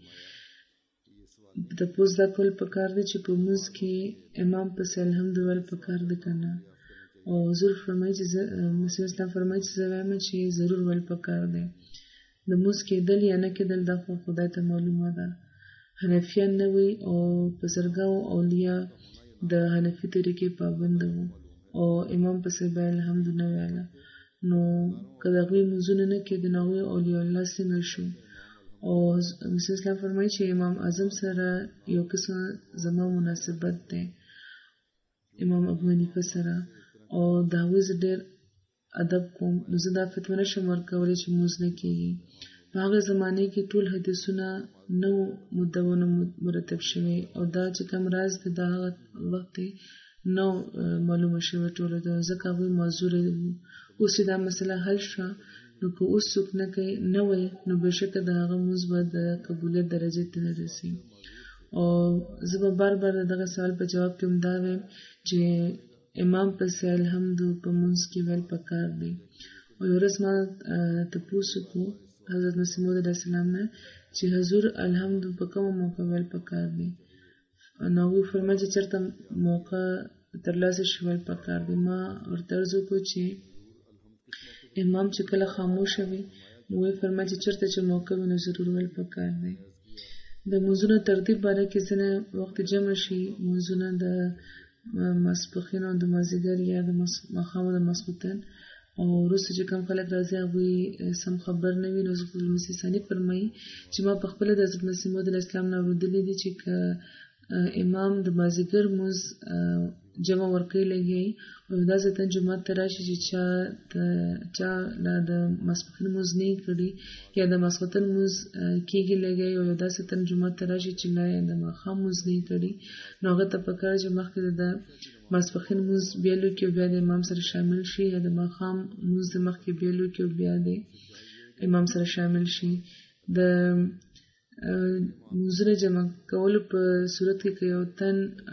تپوس دا کول پکار دی چې په مونځ کې امام پسې الحمد ویل پکار دی که نه. او حضور فرمایي چې مسیح اسلام فرمایي چې زه وایم چې ضرور ویل پکار دی. د مونځ کېدل یا نه کېدل دا خو خدای ته معلومه ده. حنفیان نه وي او بزرګاو اولیا د حنفي طریقې پابند وو او امام پسې به الحمد نه ویله. نو که د هغوی مونځونه نه کېدل نو هغوی اولیاء الله څنګه شو؟ او مسیح اسلام فرمایي چې امام اعظم سره یو قسمه زما مناسبت دی، امام ابو حنیفه سره، او د هغوی زه ډېر ادب کوم. نو زه دا فتوه نشم ورکولی چې مونځ نه کېږي. په هغه زمانې کې ټول حدیثونه نه وو مدونه مرتب شوي، او دا چې کوم راز دی دا هغه وخت نه معلومه شوې ټولو ته، ځکه هغوی معذوره وو. اوس چې دا مسله حل شوه نو که اوس څوک نه وایي نو بېشکه د هغه مونځ به د قبولیت درجې ته نه رسي. او زه به بار بار د دغه سوال په جواب کې هم دا وایم چې امام پسې الحمد په مونځ کې ویل پکار دی. او یو ورځ ما تپوس وکړو حضرت مسیح موعود علیه السلام نه چې حضور الحمد په کومه موقع ویل پکار دی. نو هغوی فرمایي چې چېرته موقع ترلاسه شي ویل پکار دی. ما ورته عرض وکړو چې امام چې کله خاموشه وي نو وایي فرمایي چې چېرته چې موقع وي نو ضرور ویل پکار دی. د مونځونو ترتیب باره کې ځینې وخت جمع شي مونځونه د ماسپښین او د مازدیګر یا د ماښام او د ماسخوتن، او وروسته چې کوم خلک راځي هغوی سم خبر نه وي. نو حضرت المسیح ثاني فرمایي چې ما پخپله د حضرت مسیح موعود علیه السلام نه اورېدلي دي چې که امام د مازدیګر مونځ جمع ورکوي لګیایي او داسې تن جومات ته راشي چې چا لا د ماسپښین مونځ نه یې کړي یا د ماسخوتن مونځ کېږي لګیایي، او داسې تن جومات ته راشي چې لا یې د ماښام مونځ نه یې کړي، نو هغه ته پکار چې مخکې د ماسپښین مونځ بیلو کې او بیا د امام سره شامل شي، یا د ماښام مونځ د مخکې بیلو کې او بیا د امام سره شامل شي. د مونځونه جمع کولو په صورت کې که یو تن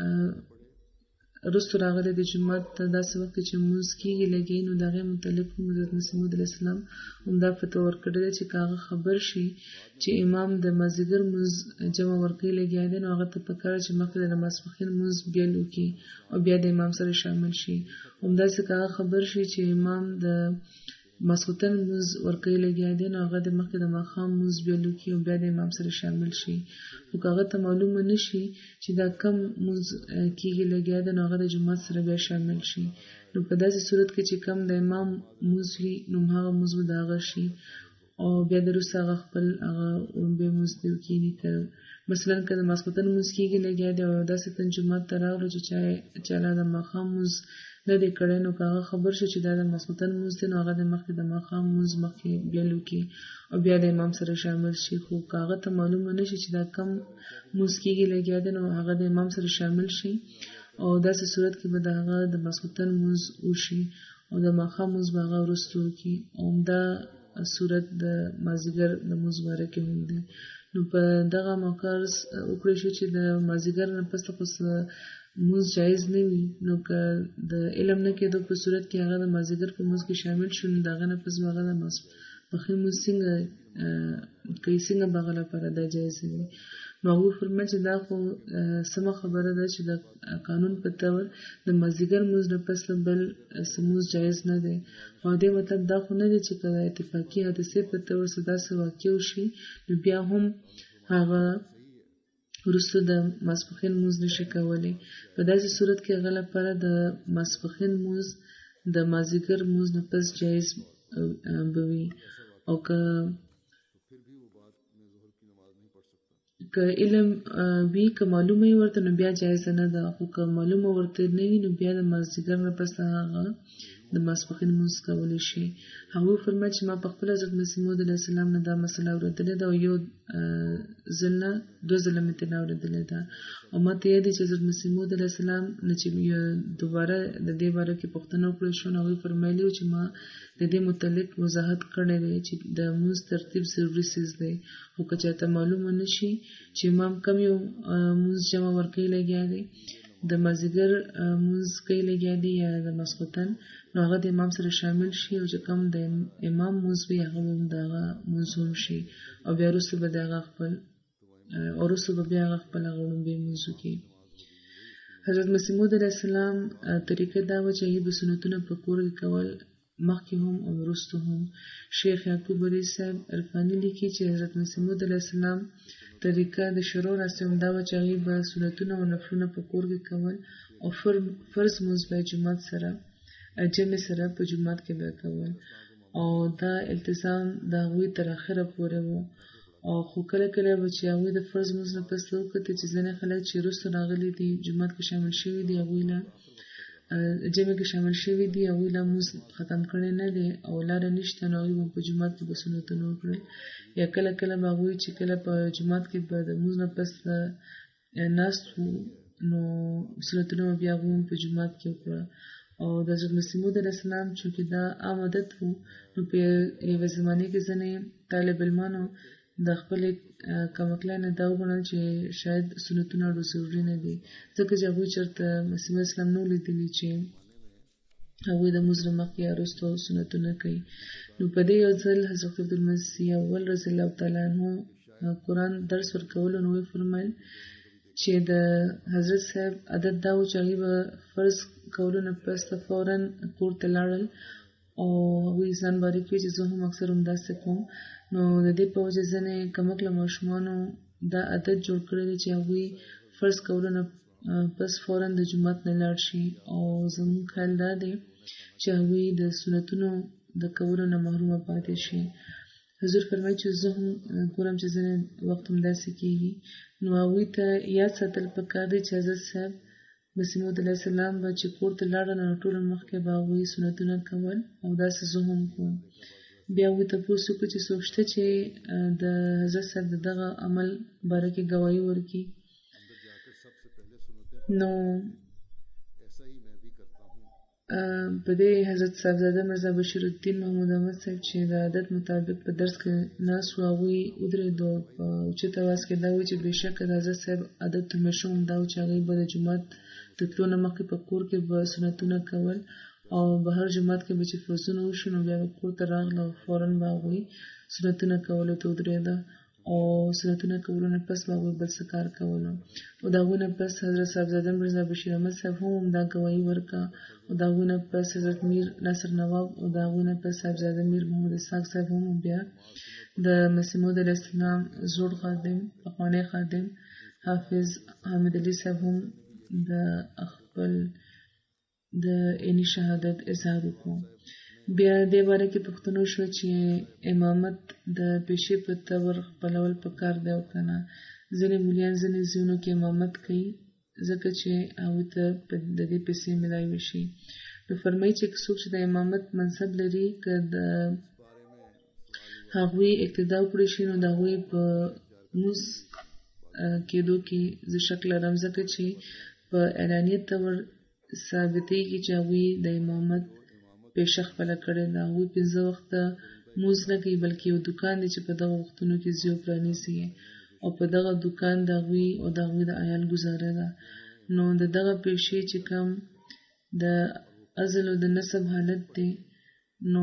وروسته راغلی د جومات ته داسې وخت چې مونځ کېږي لګیایي نو د هغې متعلق هم حضرت مسیح موعود علیه السلام همدا فتوه ورکړې ده چې که هغه خبر شي چې امام د مازدیګر مونځ جمع ورکوي لګیا دی نو هغه ته پکار چې مخکې د ماسپښین مونځ بیل وکړي او بیا د امام سره شامل شي. همداسې که هغه خبر شي چې امام د ماسخوتن مونځ ورکوي لګیا دی، نو هغه د مخکې د ماښام مونځ بیا لوکي او بیا د امام سره شامل شي. خو که هغه ته معلومه نه شي چې دا کم مونځ کېږي لګیا دی، نو هغه د جومات سره بیا شامل شي. نو په داسې صورت کې چې کم د امام مونځ وي، نو هغه مونځ به د هغه شي او بیا د وروسته هغه خپل هغه بیا مونځ دی وکړي. که مثلا که د ماسخوتن مونځ کېږي لګیا دی او داسې تن جومات ته راغلو چې چا لا د ماښام مونځ نه دی کړی، نو که هغه خبر شو چې دا د ماسخوتن مونځ دی، نو هغه د مخکې د ماښام مونځ مخکې بیا وکړي او بیا د امام سره شامل شي. خو که هغه ته معلومه نه شي چې دا کم مونځ کېږي لګیا دی، نو هغه د امام سره شامل شي او داسې صورت کې به د هغه د ماسخوتن مونځ وشي او د ماښام مونځ به هغه وروسته وکړي. او دا صورت د مازدیګر د مونځ باره کې هم دی. نو په دغه موقع وکړی شو چې د مازدیګر نه پس خو مونځ جایز نه وي، نو که د علم نه کېدو په صورت کې هغه د مازدیګر په مونځ کې شامل شو، نو د هغه نه پس به هغه د ماسپښین مونځ څنګه کوي، څنګه به هغه لپاره دا جایز وي. نو هغوی فرمایي چې دا خو سمه خبره ده چې د قانون په طور د مازدیګر مونځ نه پس بل څه مونځ جایز نه دی. خو دې مطلب دا خو نه دی چې که د اتفاقي حادثې په طور څه داسې واقع وشي، نو بیا هم هغه وروسته د ماسپښین مونځ نشي کولی. په داسې صورت کې هغه لپاره د ماسپښین مونځ د مازدیګر مونځ نه پس جایز به وي. او که علم وي، که معلومه یې ورته، نو بیا جایزه نه ده. خو که معلومه ورته نه وي، نو بیا د مازدیګر نه پس هغه د ماسپښین مونځ کولی شي. هغوی فرمایي چې ما په خپل حضرت مسیح موعود علیه السلام نه دا مسله اورېدلې ده او یو ځل نه 2 ځله مې ترې نه اورېدلې ده. او ما ته یاد دی چې حضرت مسیح موعود علیه السلام نه چې دوباره د دې باره کې پوښتنه وکړل شو، نو هغوی فرمایلي وو چې ما د دې متعلق وضاحت کړی دی چې د مونځ ترتیب ضروري څیز دی. خو که چاته معلومه نه شي چې امام کم یو مونځ جمع ورکوي لګیا دی، د مازدیګر مونځ کوي لګیا دی یا د ماسخوتن، نو هغه د امام سره شامل شي او چې کوم د امام مونځ وي هغه هم د هغه مونځ هم شي او بیا وروسته به د هغه خپل هغه لومبی مونځ وکړي. حضرت مسیح موعود علیه السلام طریقه دا وه چې هغې به سنتونه په کور کې کول، مخکې هم او وروسته هم. شیخ یعقوب علی صاحب عرفاني لیکي چې حضرت مسیح موعود علیه السلام طریقه د شروع رسم دا وه چې هغې به سنتونه او نفلونه په کور کې کول او فرض مونځ به جمع سره په جومات کې به کول او دا التزام د هغوی تر اخره پورې و. او خو کله کله به چې هغوی د فرض مونځ نه پس وکتل چې ځینې خلک چې وروسته راغلي دي جومات کې شامل شوي دي، هغوی له جمع کې شامل شوي دي، هغوی لا مونځ ختم کړی نه دی او لاره نشته، نو هغوی به په جومات کې به سنتونه وکړل. یا کله کله به هغوی چې کله په جومات کې به د مونځ نه پس ناست وو، نو سنتونه به بیا هغوی هم په جومات کې وکړه. او د حضرت مسیح موعود علیه السلام چونکې دا عام عادت و، نو په یوه زمانې کې ځینې طالب علمانو د خپلې کمکلۍ نه دا وګڼل چې شاید سنتونه ضروري نه دي، ځکه چې هغوی چېرته مسیح اسلام نه لیدلي چې هغوی د مونځ نه مخکې یا وروسته سنتونه کوي. نو په دې یو ځل حضرت عبدالمسیح اول رضی الله تعالی عنه قرآن درس ورکولو، نو ویې فرمیل چې د حضرت صاحب عادت دا و چې هغوی به فرض کولو نه پس فوراً کور ته لاړل او هغوی ځان باره کوي چې زه هم اکثر همداسې کوم. نو د دې په وجه ځینې کمکله ماشومانو دا عادت جوړ کړی دی چې هغوی فرض کولو نه پس فوراً د جومات نه لاړ شي او زموږ خیال دا دی چې هغوی د سنتونو د کولو نه محرومه پاتې شي. حضور فرمایي چې زه هم ګورم چې ځینې وخت همداسې کېږي، نو هغوی ته یاد ساتل پکار دی چې حضرت صاحب مسیح موعود علیه السلام به چې کور ته لاړل، نو ټول مخکې به هغوی سنتونه کول او داسې زه هم کوم. بیا هغوی تپوس وکړو چې څوک شته چې د حضرت صاحب د دغه عمل باره کې ګواهي ورکړي. نو په دې حضرت صاحبزاده مرزا بشیر الدین محمود احمد صاحب چې د عادت مطابق په درس کې ناست و، هغوی ودرېدو په اوچت اواز کې دا وایي چې بېشکه د حضرت صاحب عادت همیشه هم دا و چې هغوی به د جومات د تلو نه مخکې په کور کې به سنتونه کول او به هر جومات کې به چې فرضونه وشو، نو بیا به کور ته راغله او فوراً به هغوی سنتونه کولو ته ودرېده. او سنتونه کولو نه پس به بل څه کار کولو. او د هغوی نه پس حضرت صاحبزاده مرزا بشیر احمد صاحب هم همدا ګواهي ورکړه. او د هغوی نه پس حضرت میر ناصر نواب او د هغوی نه پس صاحبزاده میر محمد اسحاق صاحب هم بیا د مسیح موعود علیه السلام زوړ خادم پخوانی خادم حافظ حامد علي صاحب هم د خپل د عیني شهادت اظهار وکړو. بیا دې باره کې پوښتنه وشوه چې امامت د پیشې په طور خپلول پکار دی او که نه. ځینې مولیان ځینې ځایونو کې امامت کوي ځکه چې هغوی ته د دې پیسې میلاوي شي. نو فرمایي چې څوک چې د امامت منصب لري که د هغوی اقتدا وکړی شي نو د هغوی په مونځ کېدو کې زه شک لرم ځکه چې په اعلانیه طور ثابتېږي چې هغوی د امامت پیشه خپله کړې ده. هغوی 5 وخته مونځ نه کوي بلکې یو دوکان دی چې په دغه وختونو کې زیو پرانیزي او په دغه دوکان د هغوی او د هغوی د عیال ګزاره ده. نو د دغه پیشې چې کوم د ازل او د نسب حالت دی نو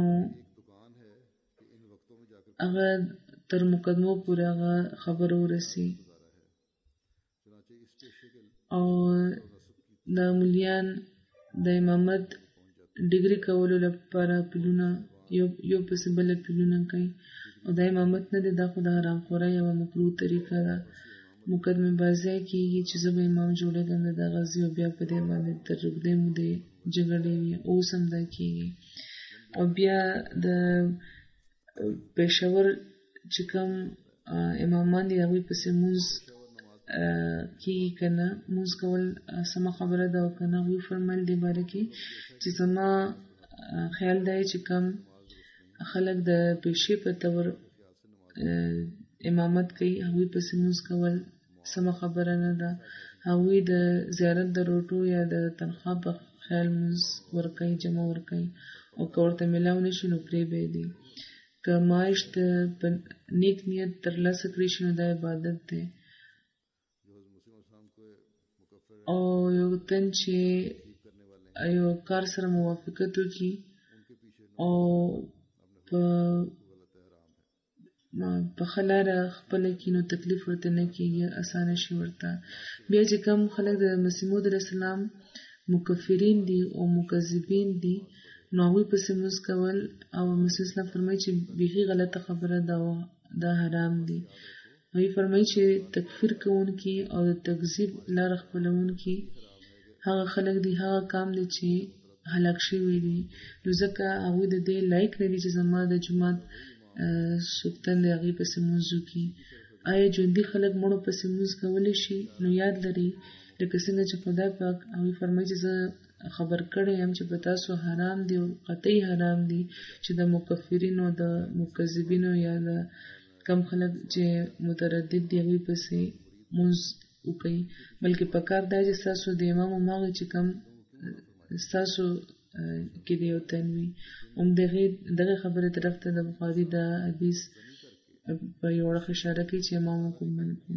هغه تر مقدمو پورې هغه خبره ورسي او د مولیان د امامت ډیګري کولو لپاره پیلونه یو پسې بل پیلونه کوي او د امامت نه دی دا خو د حرام خورۍ یوه مکروه طریقه ده. مقدمه بازی کېږي چې زه به امام جوړېږم د دا غازي او بیا په دې باندې تر اوږدې مودې جګړې وي. اوس هم دا کېږي. او بیا د پېښور چې کوم امامان دي هغوی پسې مونځ کېږي که نه. مونځ کول سمه خبره ده او که نه. هغوی فرمایل دې باره کې چې زما خیال دی چې کوم خلک د پیشې په طور امامت کوي هغوی پسې مونځ کول سمه خبره نه ده. هغوی د زیارت د روټو یا د تنخوا په خیال مونځ ورکوي جمع ورکوي او که ورته میلاو نه شي نو پرېږدي. که معاش په نیک نیت ترلاسه کړی شي نو دا عبادت دی. او یو تن چې یو کار سره موافقت وکړي او په ښه لاره خپله کړي نو تکلیف ورته نه کېږي اسانه شي ورته. بیا چې کوم خلک د مسیح موعود علیه السلام مکفرین دي او مکذبین دي نو هغوی پسې مونځ کول او مسیح اسلام فرمایي چې بیخي غلطه خبره ده او دا حرام دي. هغوی فرمایي چې تکفیر کوونکي او د تکذیب لاره خپلوونکي هغه خلک دي هغه قام دی چې هلاک شوي دي. نو ځکه هغوی د دې لایق نه دي چې زما د جومات څوک تن دی هغې پسې مونځ وکړي. آیا ژوندي خلک مړو پسې مونځ کولی شي؟ نو یاد لرئ لکه څنګه چې خدای پاک هغوی فرمایي چې زه خبر کړی یم چې په تاسو حرام دي او قطعي حرام دي چې د مکفرینو د مکذبینو یا د کم خلک چې متردد دي هغوی پسې مونځ وکړئ. بلکې پکار دا چې ستاسو د امام هماغه چې کوم ستاسو کې د یو تن وي. دغه خبرې طرف ته د بخاري د حدیث په یو اړخ اشاره کوي چې امام حکم منکم.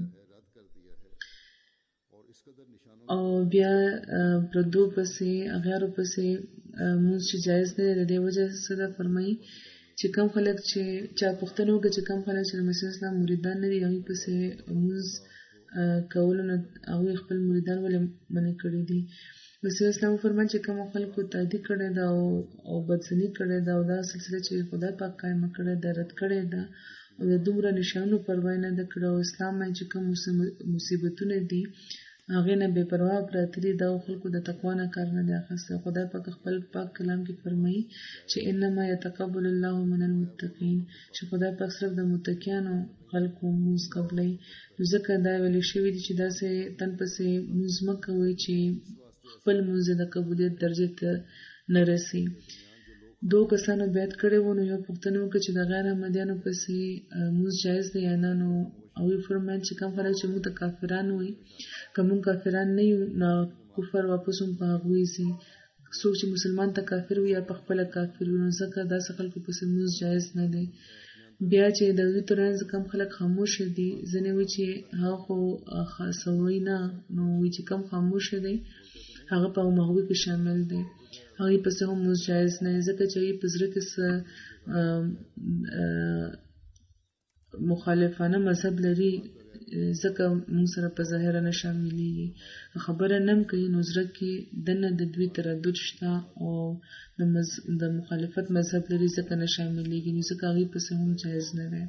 او بیا پردو پسې اغیارو پسې مونځ چې جایز نه دی د دې وجه څه ده فرمایي چې کوم خلک چې چا پوښتنه وکړه چې کوم خلک چې د مسیح اسلام مریدان نه دي هغوی پسې مونځ کولو نه هغوی خپل مریدان ولې منع کړي دي. مسیح اسلام فرمایي چې کوم خلکو تعدي کړې ده او بدزني کړې ده او دا سلسله چې خدای پاک قایمه کړې ده رد کړې ده او د دومره نشانو پروا نه ده کړې او اسلام چې کوم مصیبتونه دي هغې نه بې پروا پراته دي دا خلکو د تقوا نه کار نه دی اخیستی. خدای پاک خپل پاک کلام کې فرمایي چې انما یتقبل الله من المتقین چې خدای پاک صرف د متقیانو خلکو مونځ قبلوي. نو ځکه دا ویلې شوي دي چې داسې تن پسې مونځ مه کوئ چې خپل مونځ د قبولیت درجې ته نه رسي. 2 کسانو بیعت کړی و نو یو پوښتنه وکړه چې د غیر احمدیانو پسې مونځ جایز دی یا نه. نو هغوی فرمایل چې کوم خلک چې موږ ته کافران وایي که موږ کافران نه یو نو کفر واپس هم په هغوی ځي. څوک چې مسلمان ته کافر وي یا په خپله کافر وي نو ځکه داسې خلکو پسې مونځ جایز نه دی. بیا چې د دوی ترمنځ کم خلک خاموشه دي ځینې وایي چې هغه خو خاصوي نه نو وایي چې کم خاموشه دی هغه په هغوی کې شامل دی. هغوی پسې هم مونځ جایز نه دی ځکه چې هغوی په زړه کې څه مخالفانه مذهب لري ځکه موږ سره په ظاهره نه شاملېږي خبره نم کوي نو زړه کې دنه د دوی تردد شته او د مخالفت مذهب لري ځکه نه شاملېږي نو ځکه هغوی پسې هم جایز نه دی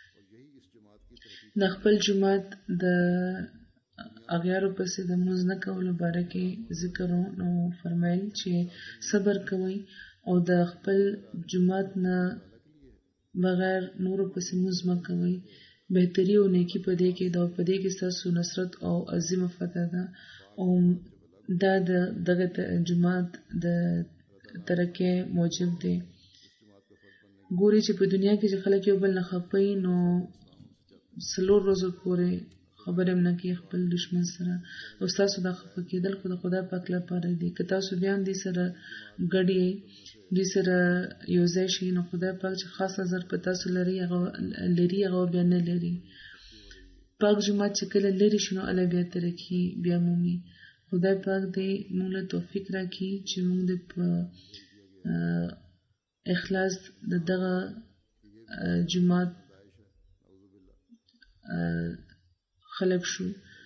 د خپل جومات د اغیارو پسې د مونځ نه کولو باره کې ذکر نو فرمایل چې صبر کوئ او د خپل جومات نه بغیر نورو پسې مونځ مه کوئ بهتري او نیکي په دې کې دا په دې کې ستاسو نصرت او عظیمه فتح ده او دا دغه جومات د ترقۍ موجب دی ګوري چې په دنیا کې چې خلک یو بل نه خپي نو 4 ورځې پورې خبرې هم نه کوي خپل دشمن سره او ستاسو دا خفه کېدل خو د خدای پاک لپاره دی که تاسو بیا هم دې سره ګډ یې دوی سره یو ځای شي نو خدای پاک چې خاص نظر په تاسو لري هغه بیا نه لري پاک جومات چې کله لري شي نو الله بیا ترقي بیا مومي خدای پاک دې موږ له توفیق راکړي چې موږ د په اخلاص دغه جومات خلق شو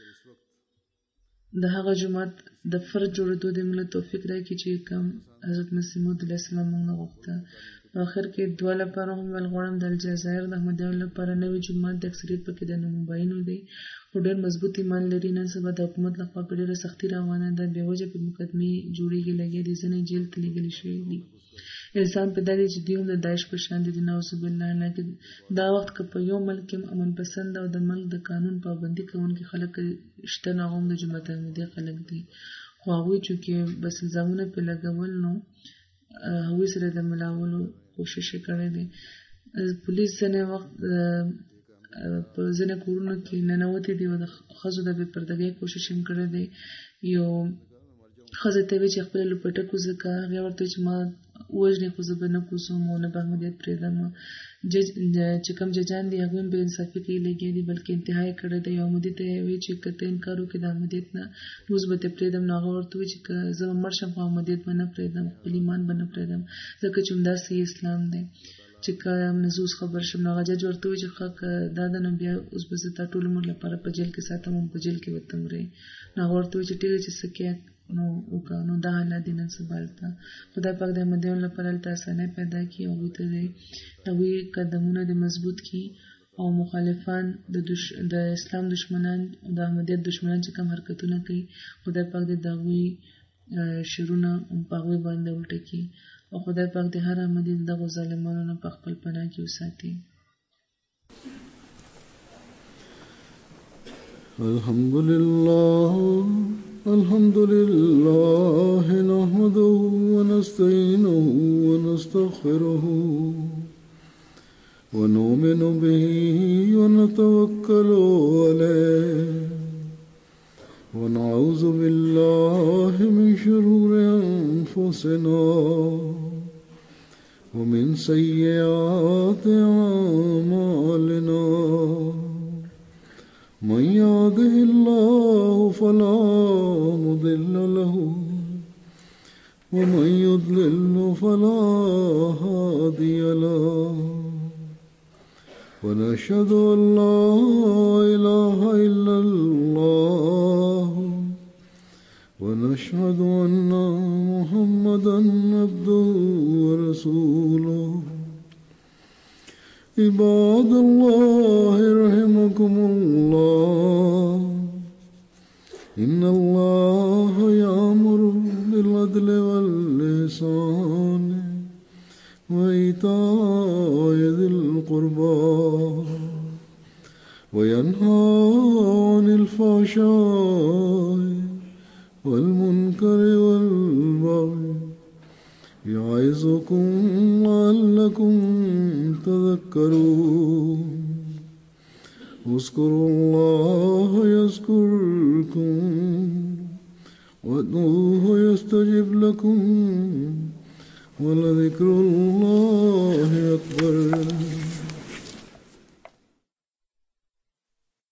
د هغه جومات د فرد جوړېدو د موږ له توفیق راکړي چې کوم حضرت مسیح موعود علیه السلام موږ نه غوښته په آخر کې دوه لپاره هم ویل غواړم د الجزایر د احمدیانو لپاره نوی جومات د اکثریت پکې د نومباینو دی خو ډېر مضبوط ایمان لري نن سبا د حکومت لخوا په ډېره سختي روانه ده بې وجه په مقدمې جوړېږي لګیا دي ځینې جیل ته لېږلي شوي دي انسان په دا دی چې دوی هم د داعش په شان دي نعوذ بالله نه دا وخت که په یو ملک کې امن پسند او د ملک د قانون پابندي کوونکي خلک شته نه هم د جماعت احمدیه خلک دي خو هغوی چونکې بس الزامونه پرې لګول نو هغوی سره د ملاولو کوشش یې کړی دی پولیس ځینې وخت په ځینې کورونو کې ننوتې دي او د ښځو د بې پردګۍ کوشش یې کړی دی یو ښځه ته وایي چې خپله لوپټک وځکه هغې ورته وایي چې ما وژنې خو زه به نه کوزم او نه به احمدیت پرېږدم چې کوم ججان دي هغوی هم بې انصافي کوي لګیا دي بلکې انتها یې کړی دی یو مودي ته یې وایي چې که ته انکار وکړې د احمدیت نه اوس به ته پرېږدم نو هغه ورته وایي چې که زه به مړ شم خو احمدیت به نه پرېږدم خپل ایمان به نه پرېږدم ځکه چې همدا صحیح اسلام دی چې کله نه زه اوس خبر شم نو هغه جج ورته وایي چې ښه که دا ده نو بیا اوس به زه تا ټول عمر لپاره په جیل کې ساتم او په جیل کې به ته مرې نو هغه ورته وایي چې ټیک ده چې څه کې نو وکړه نو دا حالات دي نن سبا هلته خدای پاک د احمدیانو لپاره هلته اسانۍ پیدا کړي هغوی ته د هغوی قدمونه د مضبوط کړي او مخالفان د اسلام دشمنان د احمدیت دشمنان چې کوم حرکتونه کوي خدای پاک د هغوی شرونه په هغوی باندې الټه کړي او خدای پاک د هر احمدي دغو ظالمانو نه په خپل پناه کې وساتي الحمد لله نحمده ونستعينه ونستغفره ونؤمن به ونتوكل عليه ونعوذ بالله من شرور أنفسنا ومن سيئات أعمالنا من يهده الله فلا مضل له ومن يضلل فلا هادي له ونشهد أن لا إله إلا الله ونشهد أن محمدا عبده ورسوله عباد الله رحمكم الله إن الله يأمر بالعدل والإحسان وإيتاء ذي القربى وينهى عن الفحشاء والمنكر والبغي يعظكم لعلكم تذكرون اذكروا الله يذكركم وادعوه يستجب لكم ولذكر الله أكبر